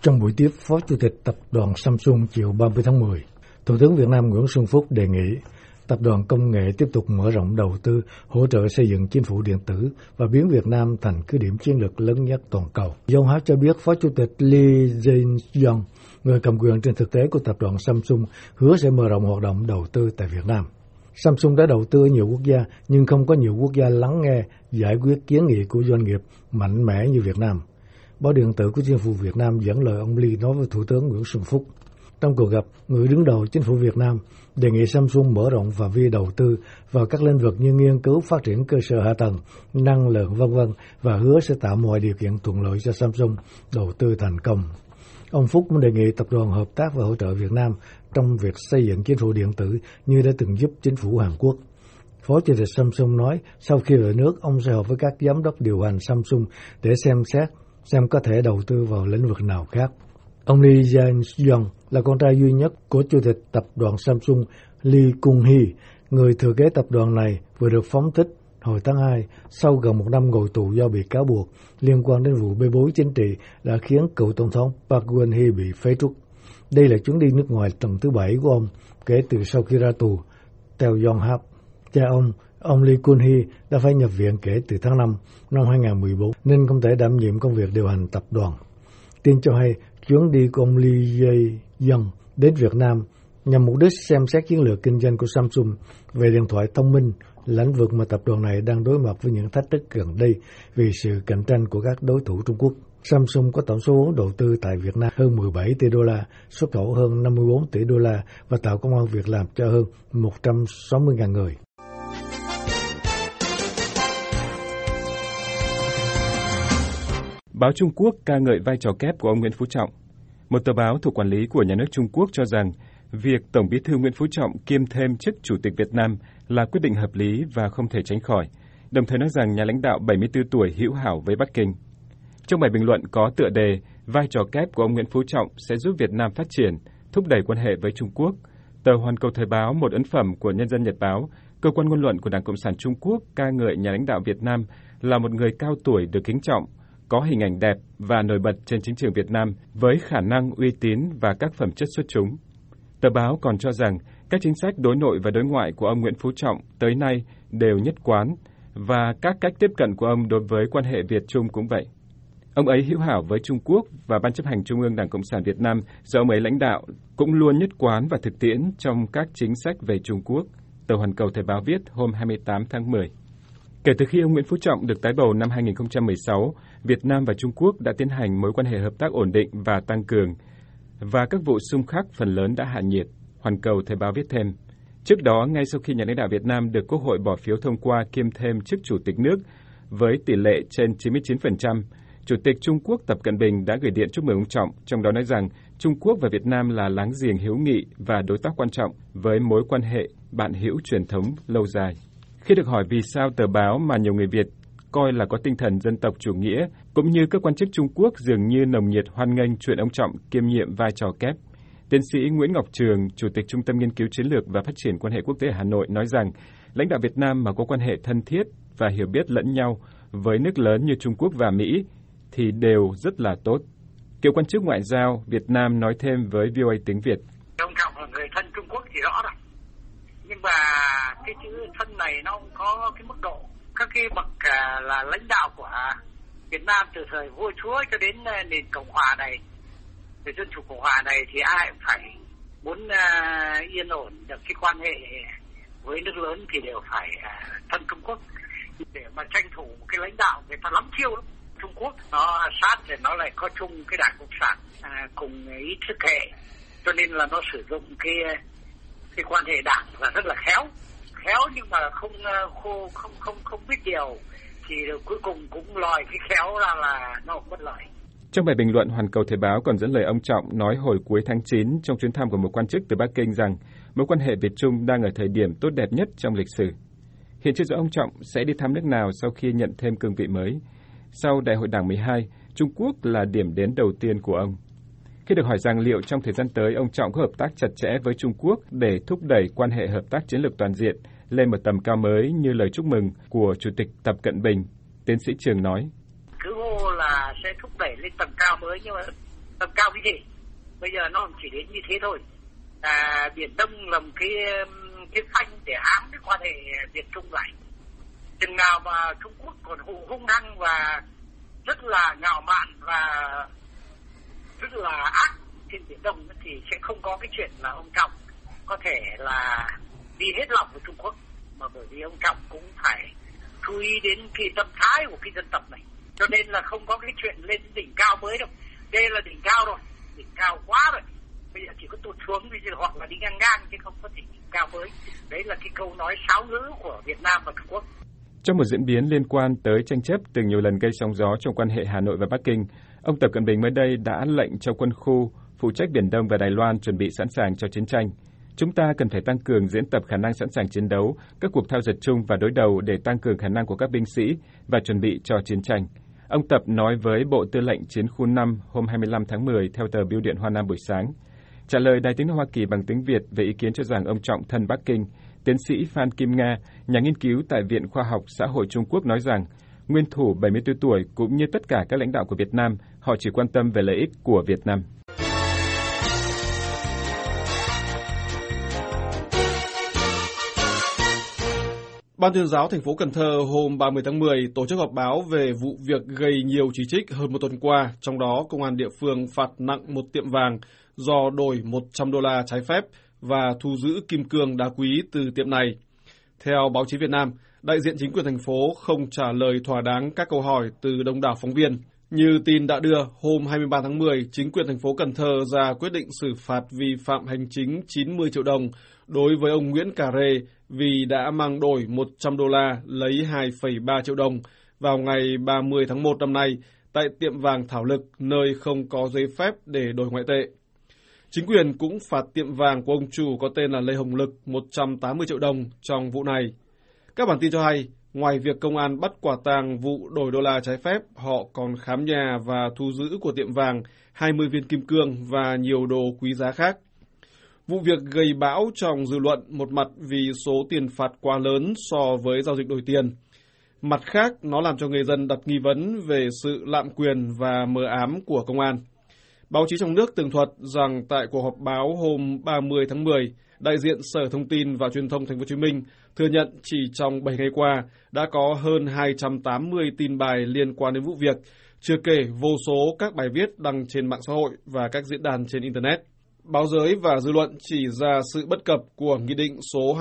Trong buổi tiếp Phó Chủ tịch Tập đoàn Samsung chiều 30 tháng 10, Thủ tướng Việt Nam Nguyễn Xuân Phúc đề nghị Tập đoàn Công nghệ tiếp tục mở rộng đầu tư, hỗ trợ xây dựng chính phủ điện tử và biến Việt Nam thành cứ điểm chiến lược lớn nhất toàn cầu. Yonhap cho biết Phó Chủ tịch Lee Jae-yong, người cầm quyền trên thực tế của Tập đoàn Samsung, hứa sẽ mở rộng hoạt động đầu tư tại Việt Nam. Samsung đã đầu tư ở nhiều quốc gia, nhưng không có nhiều quốc gia lắng nghe, giải quyết kiến nghị của doanh nghiệp mạnh mẽ như Việt Nam. Báo điện tử của Chính phủ Việt Nam dẫn lời ông Lee nói với Thủ tướng Nguyễn Xuân Phúc. Trong cuộc gặp, người đứng đầu Chính phủ Việt Nam đề nghị Samsung mở rộng phạm vi đầu tư vào các lĩnh vực như nghiên cứu phát triển cơ sở hạ tầng, năng lượng v.v. và hứa sẽ tạo mọi điều kiện thuận lợi cho Samsung đầu tư thành công. Ông Phúc cũng đề nghị tập đoàn hợp tác và hỗ trợ Việt Nam trong việc xây dựng chính phủ điện tử như đã từng giúp chính phủ Hàn Quốc. Phó Chủ tịch Samsung nói sau khi về nước, ông sẽ họp với các giám đốc điều hành Samsung để xem có thể đầu tư vào lĩnh vực nào khác. Ông Lee Jae-yong là con trai duy nhất của Chủ tịch Tập đoàn Samsung Lee Kun-hee. Người thừa kế tập đoàn này vừa được phóng thích hồi tháng 2 sau gần một năm ngồi tù do bị cáo buộc liên quan đến vụ bê bối chính trị đã khiến cựu Tổng thống Park Geun-hye bị phế truất. Đây là chuyến đi nước ngoài lần thứ 7 của ông kể từ sau khi ra tù. Theo Yonhap, cha ông Lee Kun-hee đã phải nhập viện kể từ tháng 5 năm 2014 nên không thể đảm nhiệm công việc điều hành tập đoàn. Tin cho hay chuyến đi của ông Lee Jae-yong đến Việt Nam nhằm mục đích xem xét chiến lược kinh doanh của Samsung về điện thoại thông minh, lĩnh vực mà tập đoàn này đang đối mặt với những thách thức gần đây vì sự cạnh tranh của các đối thủ Trung Quốc. Samsung có tổng số vốn đầu tư tại Việt Nam hơn 17 tỷ đô la, xuất khẩu hơn 54 tỷ đô la và tạo công ăn việc làm cho hơn 160.000 người. Báo Trung Quốc ca ngợi vai trò kép của ông Nguyễn Phú Trọng. Một tờ báo thuộc quản lý của nhà nước Trung Quốc cho rằng việc Tổng Bí thư Nguyễn Phú Trọng kiêm thêm chức Chủ tịch Việt Nam là quyết định hợp lý và không thể tránh khỏi, đồng thời nói rằng nhà lãnh đạo 74 tuổi hữu hảo với Bắc Kinh. Trong bài bình luận có tựa đề vai trò kép của ông Nguyễn Phú Trọng sẽ giúp Việt Nam phát triển, thúc đẩy quan hệ với Trung Quốc, tờ Hoàn Cầu Thời báo, một ấn phẩm của Nhân dân Nhật báo, cơ quan ngôn luận của Đảng Cộng sản Trung Quốc, ca ngợi nhà lãnh đạo Việt Nam là một người cao tuổi được kính trọng, có hình ảnh đẹp và nổi bật trên chính trường Việt Nam với khả năng, uy tín và các phẩm chất xuất chúng. Tờ báo còn cho rằng các chính sách đối nội và đối ngoại của ông Nguyễn Phú Trọng tới nay đều nhất quán và các cách tiếp cận của ông đối với quan hệ Việt-Trung cũng vậy. Ông ấy hữu hảo với Trung Quốc và Ban chấp hành Trung ương Đảng Cộng sản Việt Nam do ông ấy lãnh đạo cũng luôn nhất quán và thực tiễn trong các chính sách về Trung Quốc, tờ Hoàn Cầu Thời báo viết hôm 28 tháng 10. Kể từ khi ông Nguyễn Phú Trọng được tái bầu năm 2016, Việt Nam và Trung Quốc đã tiến hành mối quan hệ hợp tác ổn định và tăng cường, và các vụ xung khắc phần lớn đã hạ nhiệt, Hoàn Cầu Thời báo viết thêm. Trước đó, ngay sau khi nhà lãnh đạo Việt Nam được Quốc hội bỏ phiếu thông qua kiêm thêm chức Chủ tịch nước với tỷ lệ trên 99%, Chủ tịch Trung Quốc Tập Cận Bình đã gửi điện chúc mừng ông Trọng, trong đó nói rằng Trung Quốc và Việt Nam là láng giềng hữu nghị và đối tác quan trọng với mối quan hệ bạn hữu truyền thống lâu dài. Khi được hỏi vì sao tờ báo mà nhiều người Việt coi là có tinh thần dân tộc chủ nghĩa, cũng như các quan chức Trung Quốc dường như nồng nhiệt hoan nghênh chuyện ông Trọng kiêm nhiệm vai trò kép, tiến sĩ Nguyễn Ngọc Trường, Chủ tịch Trung tâm Nghiên cứu Chiến lược và Phát triển quan hệ quốc tế Hà Nội nói rằng lãnh đạo Việt Nam mà có quan hệ thân thiết và hiểu biết lẫn nhau với nước lớn như Trung Quốc và Mỹ thì đều rất là tốt. Cựu quan chức ngoại giao Việt Nam nói thêm với VOA tiếng Việt. Ông Trọng là người thân Trung Quốc thì rõ rồi. Nhưng mà cái chữ thân này nó không có cái mức độ. Các cái bậc là lãnh đạo của Việt Nam từ thời vua chúa cho đến nền Cộng hòa này, về dân chủ Cộng hòa này thì ai cũng phải muốn yên ổn được cái quan hệ với nước lớn thì đều phải thân Trung Quốc. Để mà tranh thủ cái lãnh đạo người ta lắm chiêu lắm. Trung Quốc nó sát thì nó lại có chung cái Đảng Cộng sản cùng ý thức hệ, cho nên là nó sử dụng cái quan hệ đảng là rất là khéo nhưng mà không biết điều thì cuối cùng cũng lòi cái khéo ra là nó bất lợi. Trong bài bình luận, Hoàn Cầu Thời báo còn dẫn lời ông Trọng nói hồi cuối tháng 9 trong chuyến thăm của một quan chức từ Bắc Kinh rằng mối quan hệ Việt-Trung đang ở thời điểm tốt đẹp nhất trong lịch sử. Hiện chưa rõ ông Trọng sẽ đi thăm nước nào sau khi nhận thêm cương vị mới. Sau Đại hội Đảng 12, Trung Quốc là điểm đến đầu tiên của ông. Khi được hỏi rằng liệu trong thời gian tới ông Trọng có hợp tác chặt chẽ với Trung Quốc để thúc đẩy quan hệ hợp tác chiến lược toàn diện lên một tầm cao mới như lời chúc mừng của Chủ tịch Tập Cận Bình, tiến sĩ Trường nói. Cứ hô là sẽ thúc đẩy lên tầm cao mới nhưng mà tầm cao cái gì. Bây giờ nó chỉ đến như thế thôi. Biển Đông là một cái phanh để ám cái quan hệ Việt Trung lại. Chừng nào mà Trung Quốc còn hung hăng và rất là ngạo mạn và rất là ác trên Biển Đông thì sẽ không có cái chuyện là ông Trọng có thể là đi hết lòng với Trung Quốc, mà bởi vì ông Trọng cũng phải chú ý đến cái tâm thái của cái dân tộc này, cho nên là không có cái chuyện lên đỉnh cao mới đâu. Đây là đỉnh cao rồi, đỉnh cao quá rồi, bây giờ chỉ có tụt xuống hoặc là đi ngang ngang chứ không có đỉnh cao mới. Đấy là cái câu nói sáo ngữ của Việt Nam và Trung Quốc. Trong một diễn biến liên quan tới tranh chấp từng nhiều lần gây sóng gió trong quan hệ Hà Nội và Bắc Kinh, ông Tập Cận Bình mới đây đã lệnh cho quân khu phụ trách Biển Đông và Đài Loan chuẩn bị sẵn sàng cho chiến tranh. Chúng ta cần phải tăng cường diễn tập khả năng sẵn sàng chiến đấu, các cuộc thao dượt chung và đối đầu để tăng cường khả năng của các binh sĩ và chuẩn bị cho chiến tranh. Ông Tập nói với Bộ Tư lệnh Chiến khu 5 hôm 25 tháng 10 theo tờ Bưu điện Hoa Nam buổi sáng. Trả lời Đài Tiếng nói Hoa Kỳ bằng tiếng Việt về ý kiến cho rằng ông Trọng thân Bắc Kinh, tiến sĩ Phan Kim Nga, nhà nghiên cứu tại Viện Khoa học Xã hội Trung Quốc nói rằng, nguyên thủ 74 tuổi cũng như tất cả các lãnh đạo của Việt Nam, họ chỉ quan tâm về lợi ích của Việt Nam. Ban Tuyên giáo thành phố Cần Thơ hôm 30 tháng 10 tổ chức họp báo về vụ việc gây nhiều chỉ trích hơn một tuần qua, trong đó công an địa phương phạt nặng một tiệm vàng do đổi $100 trái phép và thu giữ kim cương đá quý từ tiệm này. Theo báo chí Việt Nam, đại diện chính quyền thành phố không trả lời thỏa đáng các câu hỏi từ đông đảo phóng viên. Như tin đã đưa, hôm 23 tháng 10, chính quyền thành phố Cần Thơ ra quyết định xử phạt vi phạm hành chính 90 triệu đồng đối với ông Nguyễn Cà Rê vì đã mang đổi $100 lấy 2,3 triệu đồng vào ngày 30 tháng 1 năm nay tại tiệm vàng Thảo Lực, nơi không có giấy phép để đổi ngoại tệ. Chính quyền cũng phạt tiệm vàng của ông chủ có tên là Lê Hồng Lực 180 triệu đồng trong vụ này. Các bản tin cho hay, ngoài việc công an bắt quả tang vụ đổi đô la trái phép, họ còn khám nhà và thu giữ của tiệm vàng 20 viên kim cương và nhiều đồ quý giá khác. Vụ việc gây bão trong dư luận, một mặt vì số tiền phạt quá lớn so với giao dịch đổi tiền. Mặt khác, nó làm cho người dân đặt nghi vấn về sự lạm quyền và mờ ám của công an. Báo chí trong nước tường thuật rằng tại cuộc họp báo hôm 30 tháng 10, đại diện Sở Thông tin và Truyền thông Thành phố Hồ Chí Minh thừa nhận chỉ trong 7 ngày qua đã có hơn 280 tin bài liên quan đến vụ việc, chưa kể vô số các bài viết đăng trên mạng xã hội và các diễn đàn trên Internet. Báo giới và dư luận chỉ ra sự bất cập của Nghị định số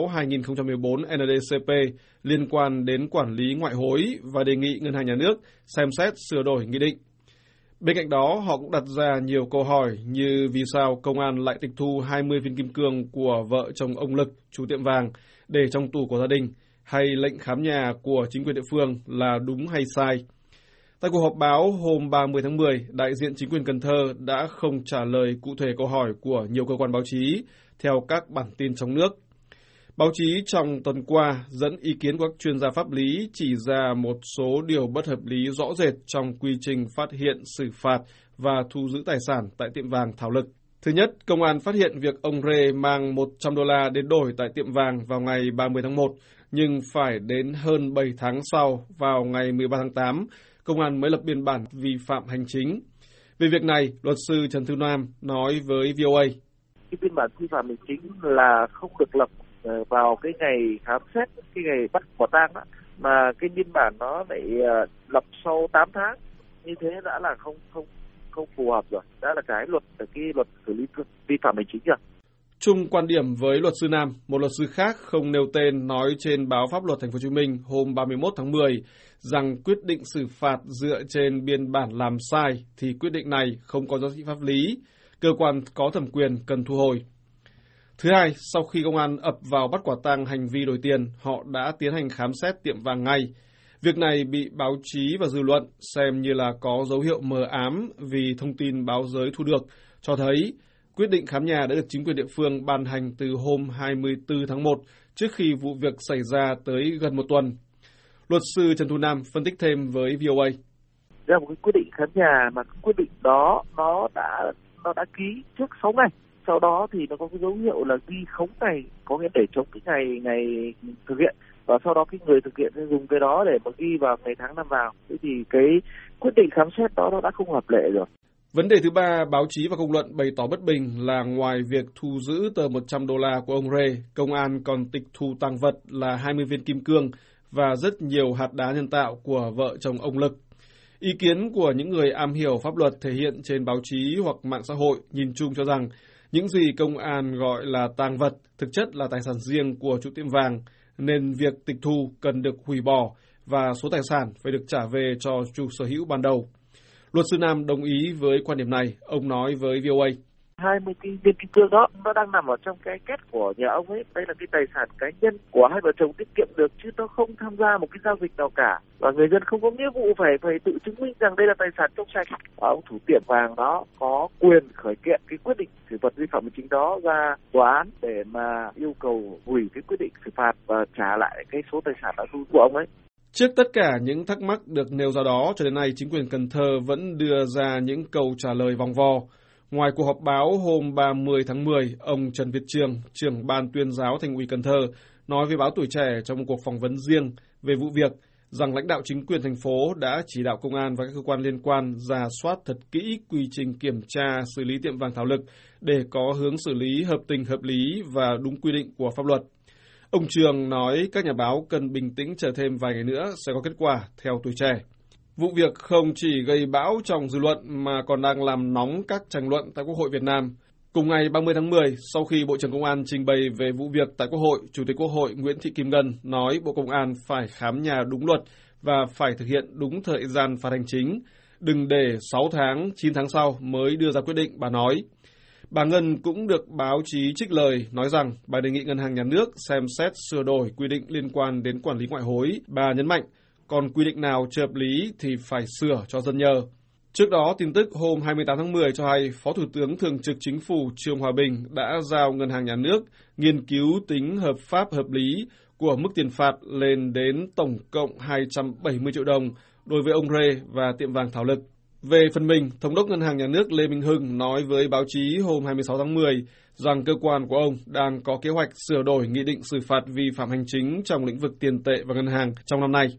26/2014 NDCP liên quan đến quản lý ngoại hối và đề nghị Ngân hàng Nhà nước xem xét sửa đổi nghị định. Bên cạnh đó, họ cũng đặt ra nhiều câu hỏi như vì sao công an lại tịch thu 20 viên kim cương của vợ chồng ông Lực, chủ tiệm vàng, để trong tủ của gia đình, hay lệnh khám nhà của chính quyền địa phương là đúng hay sai. Tại cuộc họp báo hôm 30 tháng 10, đại diện chính quyền Cần Thơ đã không trả lời cụ thể câu hỏi của nhiều cơ quan báo chí theo các bản tin trong nước. Báo chí trong tuần qua dẫn ý kiến của các chuyên gia pháp lý chỉ ra một số điều bất hợp lý rõ rệt trong quy trình phát hiện, xử phạt và thu giữ tài sản tại tiệm vàng Thảo Lực. Thứ nhất, công an phát hiện việc ông Rê mang $100 đến đổi tại tiệm vàng vào ngày 30 tháng 1, nhưng phải đến hơn 7 tháng sau, vào ngày 13 tháng 8, công an mới lập biên bản vi phạm hành chính. Về việc này, luật sư Trần Thư Nam nói với VOA. Cái biên bản vi phạm hành chính là không được lập vào cái ngày khám xét, cái ngày bắt quả tang đó, mà cái biên bản nó lại lập sau 8 tháng, như thế đã là không phù hợp rồi, đã là cái luật xử lý vi phạm hành chính rồi. Chung quan điểm với luật sư Nam, một luật sư khác không nêu tên nói trên báo Pháp luật Thành phố Hồ Chí Minh hôm 31 tháng 10 rằng quyết định xử phạt dựa trên biên bản làm sai thì quyết định này không có giá trị pháp lý, cơ quan có thẩm quyền cần thu hồi. Thứ hai, sau khi công an ập vào bắt quả tang hành vi đổi tiền, họ đã tiến hành khám xét tiệm vàng ngay. Việc này bị báo chí và dư luận xem như là có dấu hiệu mờ ám vì thông tin báo giới thu được, cho thấy quyết định khám nhà đã được chính quyền địa phương ban hành từ hôm 24 tháng 1 trước khi vụ việc xảy ra tới gần một tuần. Luật sư Trần Thu Nam phân tích thêm với VOA. Ra một cái quyết định khám nhà mà quyết định đó nó đã ký trước 6 ngày. Sau đó thì nó có cái dấu hiệu là ghi khống ngày, có nghĩa để chống cái ngày thực hiện, và sau đó cái người thực hiện sẽ dùng cái đó để mà ghi vào ngày tháng năm vào. Thế thì cái quyết định khám xét đó nó đã không hợp lệ rồi. Vấn đề thứ ba, báo chí và công luận bày tỏ bất bình là ngoài việc thu giữ tờ $100 của ông Ray, công an còn tịch thu tang vật là 20 viên kim cương và rất nhiều hạt đá nhân tạo của vợ chồng ông Lực. Ý kiến của những người am hiểu pháp luật thể hiện trên báo chí hoặc mạng xã hội nhìn chung cho rằng những gì công an gọi là tang vật thực chất là tài sản riêng của chủ tiệm vàng, nên việc tịch thu cần được hủy bỏ và số tài sản phải được trả về cho chủ sở hữu ban đầu. Luật sư Nam đồng ý với quan điểm này, ông nói với VOA. 20 cái viên kim cương đó nó đang nằm ở trong cái két của nhà ông ấy, đây là cái tài sản cá nhân của hai vợ chồng tiết kiệm được chứ nó không tham gia một cái giao dịch nào cả, và người dân không có nghĩa vụ phải tự chứng minh rằng đây là tài sản trong sạch. Ông chủ tiệm vàng đó có quyền khởi kiện cái quyết định xử phạt vi phạm hành chính đó ra tòa án để mà yêu cầu hủy cái quyết định xử phạt và trả lại cái số tài sản đã thu của ông ấy. Trước tất cả những thắc mắc được nêu ra đó, cho đến nay chính quyền Cần Thơ vẫn đưa ra những câu trả lời vòng vo. Ngoài cuộc họp báo hôm 30 tháng 10, ông Trần Việt Trường, trưởng ban tuyên giáo Thành ủy Cần Thơ, nói với báo Tuổi Trẻ trong một cuộc phỏng vấn riêng về vụ việc rằng lãnh đạo chính quyền thành phố đã chỉ đạo công an và các cơ quan liên quan rà soát thật kỹ quy trình kiểm tra xử lý tiệm vàng Thảo Lực để có hướng xử lý hợp tình hợp lý và đúng quy định của pháp luật. Ông Trường nói các nhà báo cần bình tĩnh chờ thêm vài ngày nữa sẽ có kết quả theo Tuổi Trẻ. Vụ việc không chỉ gây bão trong dư luận mà còn đang làm nóng các tranh luận tại Quốc hội Việt Nam. Cùng ngày 30 tháng 10, sau khi Bộ trưởng Công an trình bày về vụ việc tại Quốc hội, Chủ tịch Quốc hội Nguyễn Thị Kim Ngân nói Bộ Công an phải khám nhà đúng luật và phải thực hiện đúng thời gian phạt hành chính, đừng để 6 tháng, 9 tháng sau mới đưa ra quyết định, bà nói. Bà Ngân cũng được báo chí trích lời nói rằng bà đề nghị Ngân hàng Nhà nước xem xét sửa đổi quy định liên quan đến quản lý ngoại hối. Bà nhấn mạnh, còn quy định nào chưa hợp lý thì phải sửa cho dân nhờ. Trước đó, tin tức hôm 28 tháng 10 cho hay Phó Thủ tướng Thường trực Chính phủ Trương Hòa Bình đã giao Ngân hàng Nhà nước nghiên cứu tính hợp pháp hợp lý của mức tiền phạt lên đến tổng cộng 270 triệu đồng đối với ông Rê và tiệm vàng Thảo Lực. Về phần mình, Thống đốc Ngân hàng Nhà nước Lê Minh Hưng nói với báo chí hôm 26 tháng 10 rằng cơ quan của ông đang có kế hoạch sửa đổi nghị định xử phạt vi phạm hành chính trong lĩnh vực tiền tệ và ngân hàng trong năm nay.